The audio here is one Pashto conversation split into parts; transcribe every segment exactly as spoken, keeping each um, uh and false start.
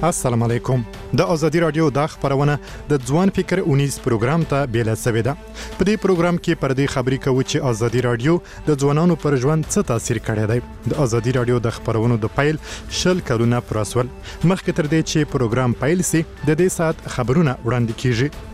السلام علیکم. د ازادي رادیو د خبرونه د ځوان فکر اونیز پروګرام ته بیل سوي ده. په دې پروګرام کې پر دې خبري کوي چې ازادي رادیو د ځوانانو پر ژوند څه تاثیر کړی دی. د ازادي رادیو د خبرونو د پایل شل کلونه پراسول مخکې تر دې چې پروګرام پایل سي د دې سات خبرونه وړاندې کیږي.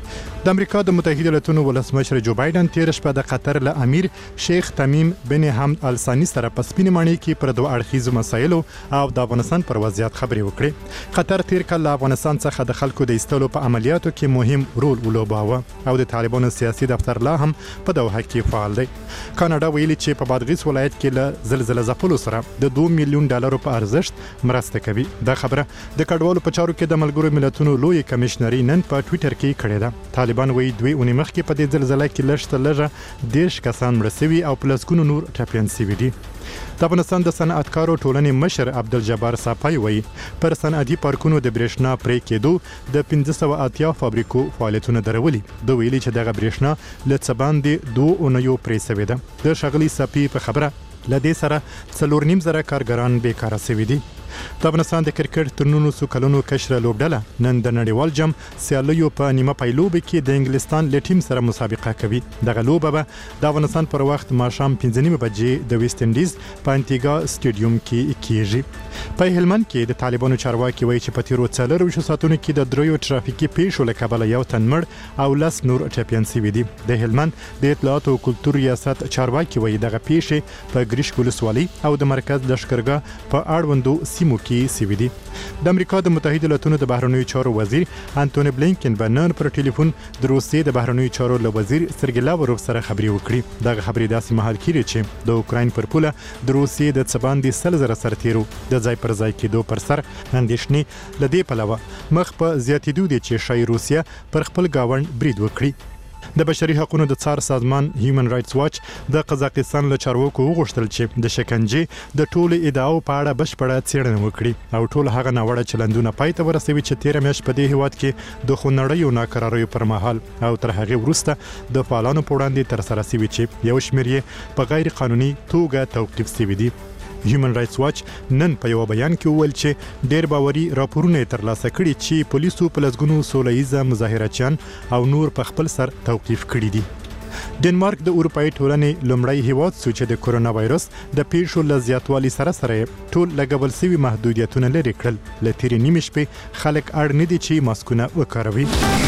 د امریکا د متحده ایالاتونو ولسمشر جو بایدن تیر شپه د قطر له امیر شیخ تمیم بن حمد ال ثاني سره په سپینې ماڼۍ کې پر دوه اړخیزو مسایلو او د افغانستان پر وضعیت خبرې وکړې. قطر تیر کال له افغانستان څخه د خلکو د ایستلو په عملیاتو کې مهم رول ولوباوه او د طالبانو سیاسي دفتر لا هم په دوحه کې فعال دی. کاناډا ویلي چې په بادغیس ولایت کې له زلزلې ځپلو سره د دوه میلیون ډالرو په ارزښت مرسته کوي. دا خبره د کډوالو په چارو کې د ملګرو ملتونو لوی کمشنري نن په ټوئیټر کې کړې ده. طالبان وایي دوی اونۍ مخکې په دې زلزلې کې لږ تر لږه دیرش کسان مړه شوي او پلسګونو نور ټپیان شوي دي. د افغانستان د صنعتکارو ټولنې مشر عبدالجبار صافی وایي پر صنعتي پارکونو د برېښنا پرې کېدو د پنځه سوه اتیا فابریکو فعالیتونه درولي. دوی ویلي چې دغه برېښنا له څه باندې دوه اونیو پرې شوې ده. د ښاغلي صافی په خبره له دې سره څلور نیم زره کارګران بیکاره شوي دي. د افغانستان د کرکټ تر نولسو کلونو کشره لوبډله نن د نړیوال جام سیالیو په نیمه پای لوبه کې د انګلستان له ټیم سره مسابقه کوي. دغه لوبه به د افغانستان پر وخت ماښام پنځه نیمه بجې د ویسټ انډیز په انټیګا سټیډیوم کې کیږي. په هلمند کې د طالبانو چارواکي وایي چې په تیرو څلورو ساعتونو کې د دریو ترافیکي پیښو له کبله یو تن مړ او لس نور ټپیان شوي دي. د هلمند د اطلاعات او کلتور ریاست چارواکي وایي دغه پیښې په ګریشک ولسوالۍ او د مرکز لښکرګاه په اړوندو سیمو کې سوي دي. د امریکا د متحده ایالاتونو د بهرنیو چارو وزیر انټونی بلینکن به نن پر ټلیفون د روسیې د بهرنیو چارو له وزیر سرګی لاوروف سره خبرې وکړي. دغه خبرې داسې مهال کېږي چې د اوکراین پر پوله د روسیې د څه باندې سل زره سرتیرو د ځای پر ځای کېدو پر سر اندېښنې له دې پلوه مخ په زیاتېدو دي چې ښایي روسیه پر خپل ګاونډ برید وکړي. د بشري حقوقو د څار سازمان هیومن رائټس واچ د قزاقستان له چارواکو وغوښتل چې د شکنجې د ټولو ادعاو په اړه بشپړه څېړنه وکړي او ټول هغه ناوړه چلندونه پای ته ورسوي چې تیره میاشت په دې هیواد کې د خونړیو ناکراریو پر مهال او تر هغې وروسته د فعالانو په وړاندې ترسره شوي چې یو شمېر یې په غیر قانوني توګه توقیف شوي دي. هیومن رائټس واچ نن په یو بیان کې وویل چې ډېر باوري راپورونه ترلاسه کړي چې پولیسو په لسګونو سوله ییزه مظاهرچیان او نور په خپل سر توقیف کړي دي. ډنمارک د اروپאי ټولنې لومړی هیواد شو چې د کورونا وایرس د پیښو له زیاتوالي سره سره ټول لګول شوي محدودیتونه لرې کړل. له تیرې نیمې شپې خلک اړ نه دي چې ماسکونه وکاروي.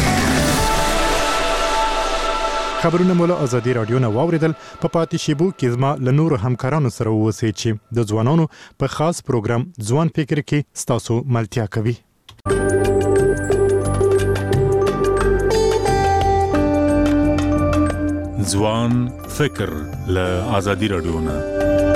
خبرونه مولا ازادي رادیو نه واوریدل. په پاتې شیبو کې زما له نورو همکارانو سره اوسئ چې د ځوانانو په خاص پروګرام ځوان فکر کې ستاسو ملتیا کوي. ځوان فکر له ازادي رادیو نه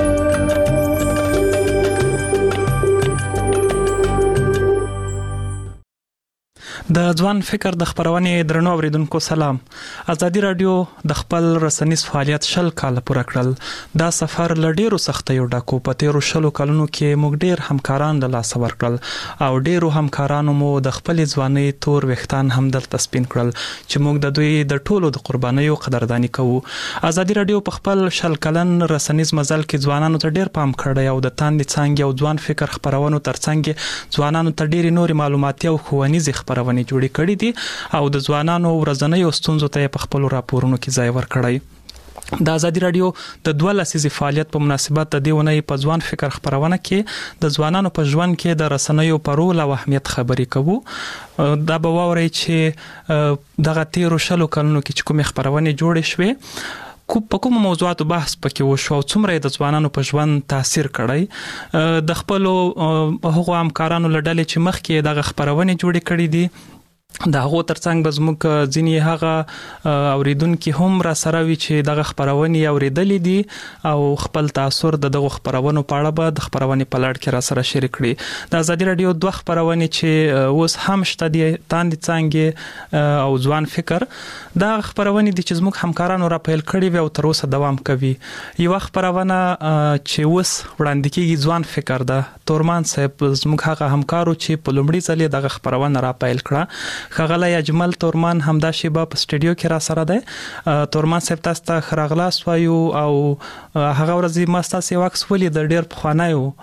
د ځوان فکر د خبرونې درنو اوریدونکو سلام. ازادي رادیو د خپل رسنیز فعالیت شل کال پوره کړل. دا سفر ل ډیرو سختیو ډکو. په تیرو شلو کلونو کې موږ ډیر همکاران د لاس ورکړل او ډیرو همکارانو مو د خپل ځواني تور وختان هم دلته سپین کړل چې موږ د دوی د ټولو د قربانیو قدردانی کوو. ازادي رادیو په خپل شل کلن رسنیز مزل کې ځوانانو ته ډیر پام کړی او د تاندې څنګه او ځوان فکر خبرونو ترڅنګ ځوانانو ته ډیر نور معلوماتي او ښوونیز خبرونه جوړې کړې دي او د ځوانانو ورځنیو ستونزو ته په خپل راپورونو کې ځای ورکړی. د ازادي رادیو د دوه لسیزې فعالیت په مناسبت د دې ونې په ځوان فکر خبرونه کې د ځوانانو په ژوند کې د رسنیو په رول او اهمیت خبرې کوو. دا به واورئ چې دغه تیرو شلو کلونو کې چې کومې خبرونه جوړې شوې کو په کوم موضوعاتو بحث پکې وشو او څومره د ځوانانو په ژوند تاثیر کړی. د خپل هغو همکارانو له ډلې چې مخکې دغه خبرونه جوړې کړې دي د هغو ترڅنګ به زموږ ځینې هغه اوریدونکي هم را سره وي چې دغه خبرونې اوریدلې دي او خپل تاثر د دغه خبرونو په اړه به د خبرونې په لړ کې را سره شریک کړي. د ازادي رادیو دوه خبرونې چې اوس هم شته دي تاندې څنګه او ځوان فکر دا خبرونې دي چې زموږ همکارانو را پیل کړي وي او تر اوسه دوام کوي. یو خبرونه چې اوس وړاندې کیږي ځوان فکر ده. تورمان صاحب زموږ هغه همکارو چې په لومړي ځل دغه خبرونه را پیل کړه. خغلی اجمل تورمان همدا شیبه په سټډیو کې را سره ده. تورمان صاحب تاسو ته خراغلاس وایو او هغه ورځ ما تاسو واکس ولې د ډیر پخوانیو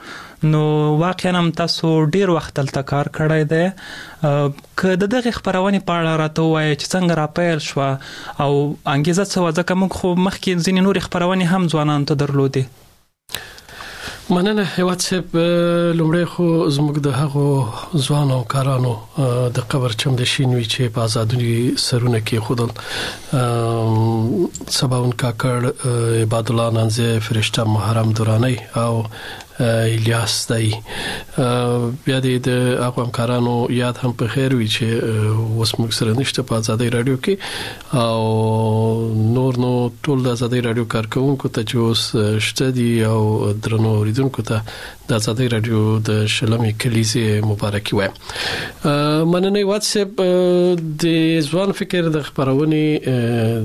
نو واقعا هم تاسو ډیر وخت تل کار کړی دی که د دغه خبرونه په اړه راته وایي چې څنګه را پیل شو او انګیزه څه وځه کوم خو مخکې ځینې نور خبرونه هم ځوانان ته درلودي. مننه هیواد صاحب. لومړی خو زموږ د هغو ځوانو کارانو د قبر چم د شینوي چې په آزادۍ سرونه کې خودل سباون کاکړ، عباد الله نانزه، فرشته محرم دورانی او الیاس دای. بیا د هغه همکارانو یاد هم په خیر وي چې اوس موږ سره نشته په آزادۍ رادیو کې، او نور نو ټول د آزادۍ رادیو کارکونکو ته چې اوس شته دي او درنو اوریدونکو ته د آزادۍ رادیو د شلمې کلیزې مبارکي وایم. مننه واتساپ د ځوان فکر د خبرونه